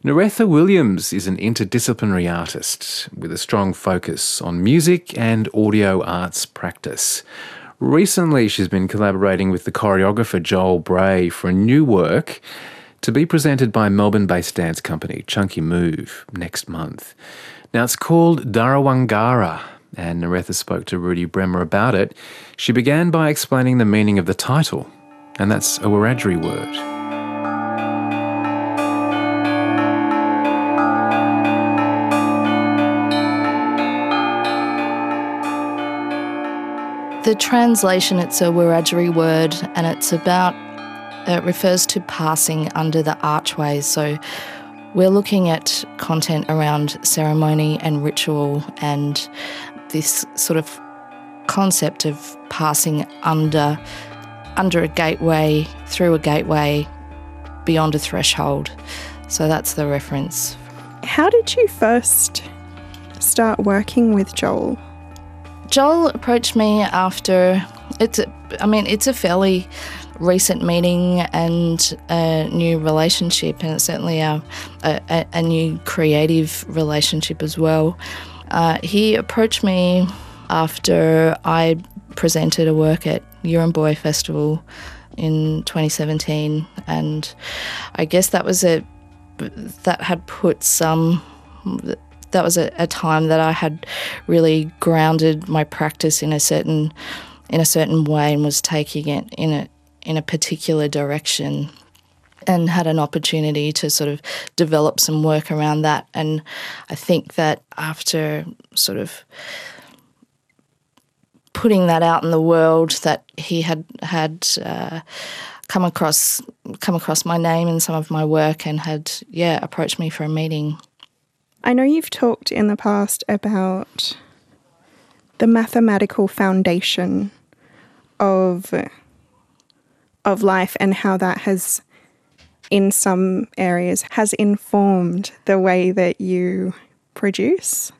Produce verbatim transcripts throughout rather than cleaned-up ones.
Naretha Williams is an interdisciplinary artist with a strong focus on music and audio arts practice. Recently, she's been collaborating with the choreographer Joel Bray for a new work to be presented by Melbourne-based dance company Chunky Move next month. Now, it's called Darawangara, and Naretha spoke to Rudy Bremer about it. She began by explaining the meaning of the title, and that's a Wiradjuri word. The translation, it's a Wiradjuri word, and it's about, it refers to passing under the archways. So we're looking at content around ceremony and ritual and this sort of concept of passing under, under a gateway, through a gateway, beyond a threshold. So that's the reference. How did you first start working with Joel? Joel approached me after, it's a, I mean, it's a fairly recent meeting and a new relationship, and it's certainly a, a, a new creative relationship as well. Uh, he approached me after I presented a work at Yurrumboi Festival in twenty seventeen, and I guess that was a, that had put some... That was a, a time that I had really grounded my practice in a certain in a certain way and was taking it in a in a particular direction, and had an opportunity to sort of develop some work around that. And I think that after sort of putting that out in the world, that he had had uh, come across come across my name in some of my work and had yeah approached me for a meeting. I know you've talked in the past about the mathematical foundation of of life and how that has, in some areas, has informed the way that you produce.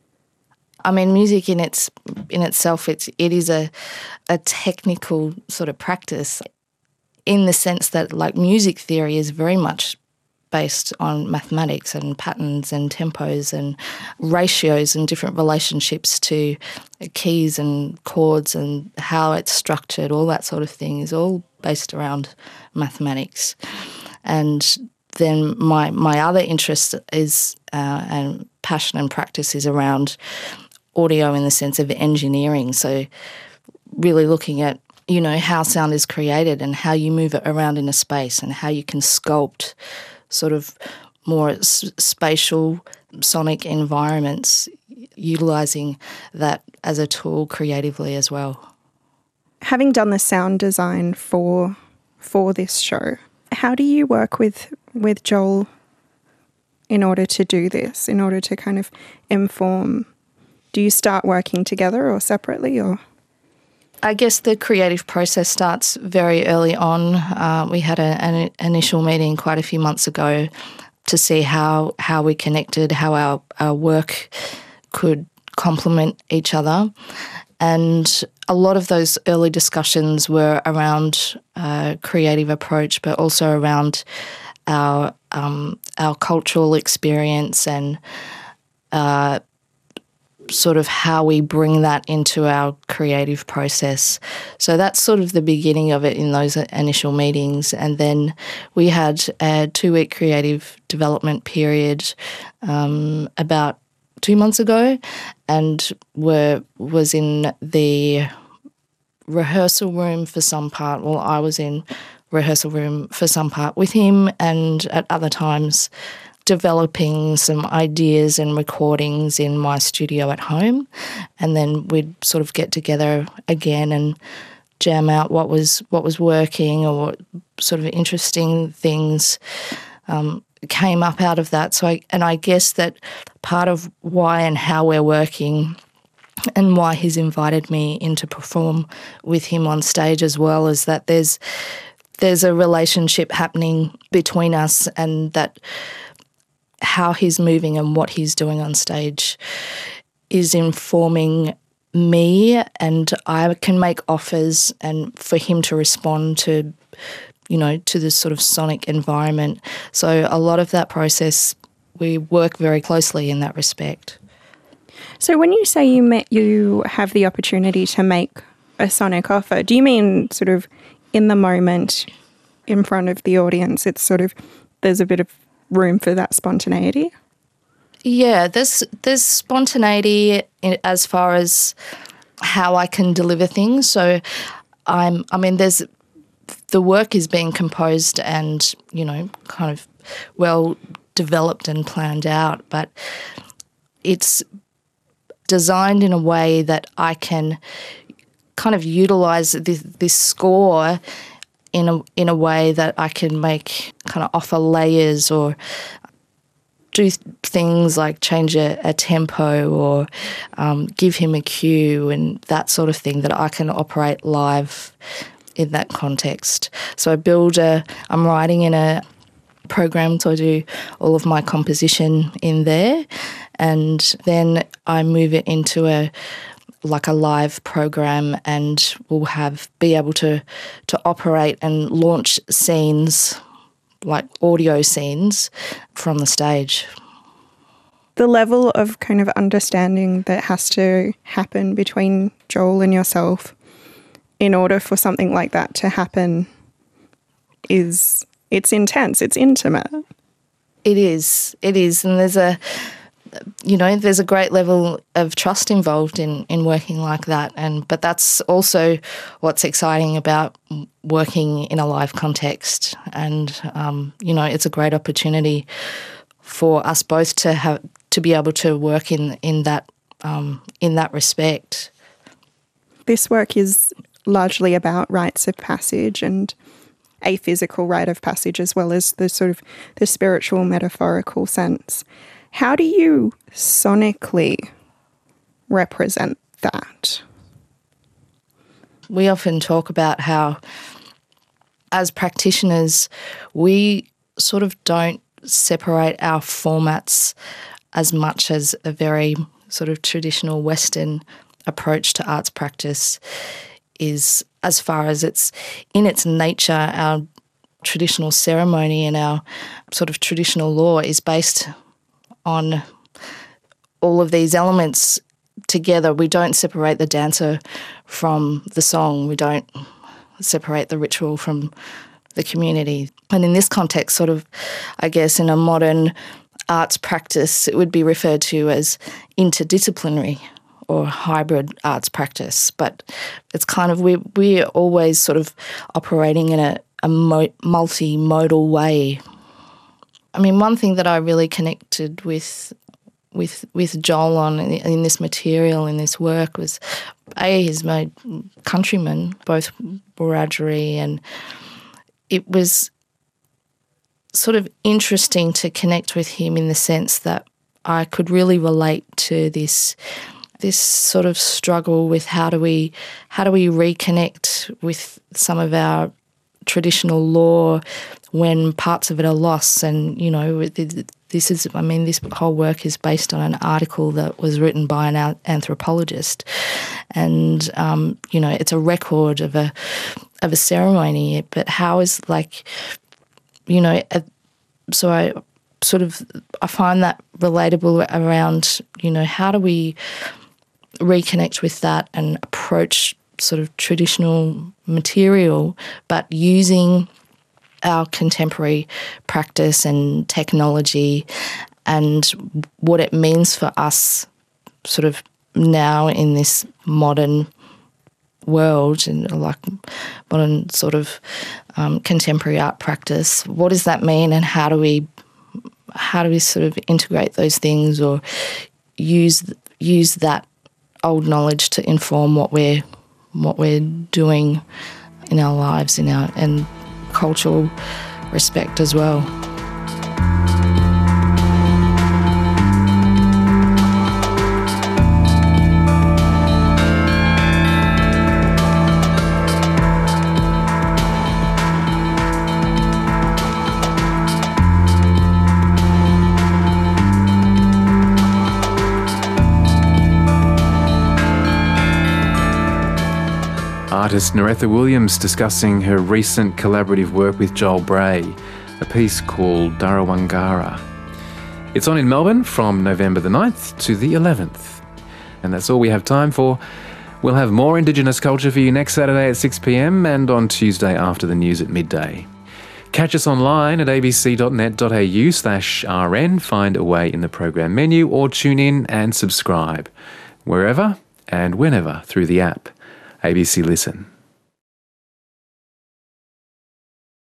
I mean, music in its in itself, it's it is a a technical sort of practice, in the sense that, like, music theory is very much based on mathematics and patterns and tempos and ratios and different relationships to keys and chords and how it's structured, all that sort of thing is all based around mathematics. And then my my other interest is uh, and passion and practice is around audio in the sense of engineering. So really looking at, you know, how sound is created and how you move it around in a space and how you can sculpt sort of more s- spatial sonic environments, utilising that as a tool creatively as well. Having done the sound design for for this show, how do you work with with Joel in order to do this, in order to kind of inform? Do you start working together or separately, or...? I guess the creative process starts very early on. Uh, we had a, an initial meeting quite a few months ago to see how, how we connected, how our, our work could complement each other. And a lot of those early discussions were around uh, creative approach, but also around our um, our cultural experience and uh, sort of how we bring that into our creative process. So that's sort of the beginning of it in those initial meetings. And then we had a two-week creative development period um, about two months ago, and were was in the rehearsal room for some part. Well, I was in rehearsal room for some part with him, and at other times developing some ideas and recordings in my studio at home. And then we'd sort of get together again and jam out what was what was working or what sort of interesting things um, came up out of that. So I, and I guess that part of why and how we're working and why he's invited me in to perform with him on stage as well is that there's there's a relationship happening between us, and that how he's moving and what he's doing on stage is informing me, and I can make offers and for him to respond to, you know, to this sort of sonic environment. So a lot of that process, we work very closely in that respect. So when you say you met, you have the opportunity to make a sonic offer, do you mean sort of in the moment in front of the audience? It's sort of, there's a bit of room for that spontaneity? Yeah, there's there's spontaneity in, as far as how I can deliver things. So I'm, I mean, there's, the work is being composed and, you know, kind of well developed and planned out, but it's designed in a way that I can kind of utilise this, this score in a in a way that I can make, kind of offer layers or do things like change a, a tempo or um, give him a cue and that sort of thing, that I can operate live in that context. So I build a, I'm writing in a program, so I do all of my composition in there, and then I move it into a like a live program, and we'll have be able to to operate and launch scenes, like audio scenes, from the stage. The level of kind of understanding that has to happen between Joel and yourself in order for something like that to happen is, it's intense, it's intimate. It is, it is, and there's a, you know, there's a great level of trust involved in, in working like that. And but that's also what's exciting about working in a live context. And, um, you know, it's a great opportunity for us both to have to be able to work in in that um, in that respect. This work is largely about rites of passage and a physical rite of passage, as well as the sort of the spiritual metaphorical sense. How do you sonically represent that? We often talk about how, as practitioners, we sort of don't separate our formats as much as a very sort of traditional Western approach to arts practice is, as far as it's in its nature. Our traditional ceremony and our sort of traditional law is based on all of these elements together. We don't separate the dancer from the song. We don't separate the ritual from the community. And in this context, sort of, I guess, in a modern arts practice, it would be referred to as interdisciplinary or hybrid arts practice. But it's kind of, we, we're always sort of operating in a, a mo- multimodal way. I mean, one thing that I really connected with with with Joel on in, in this material, in this work, was, A, he's my countryman, both Wiradjuri, and it was sort of interesting to connect with him in the sense that I could really relate to this this sort of struggle with how do we how do we reconnect with some of our traditional law when parts of it are lost. And, you know, this is, I mean, this whole work is based on an article that was written by an anthropologist. And, um, you know, it's a record of a of a ceremony, but how is, like, you know, a, so I sort of, I find that relatable around, you know, how do we reconnect with that and approach sort of traditional material, but using our contemporary practice and technology and what it means for us sort of now in this modern world and like modern sort of um, contemporary art practice. What does that mean, and how do we how do we sort of integrate those things or use use that old knowledge to inform what we're what we're doing in our lives, in our and cultural respect as well. artist Naretha Williams discussing her recent collaborative work with Joel Bray, a piece called Darawangara. It's on in Melbourne from November the ninth to the eleventh. And that's all we have time for. We'll have more Indigenous culture for you next Saturday at six p m and on Tuesday after the news at midday. Catch us online at abc.net.au slash rn, find a way in the program menu, or tune in and subscribe wherever and whenever through the app. A B C Listen.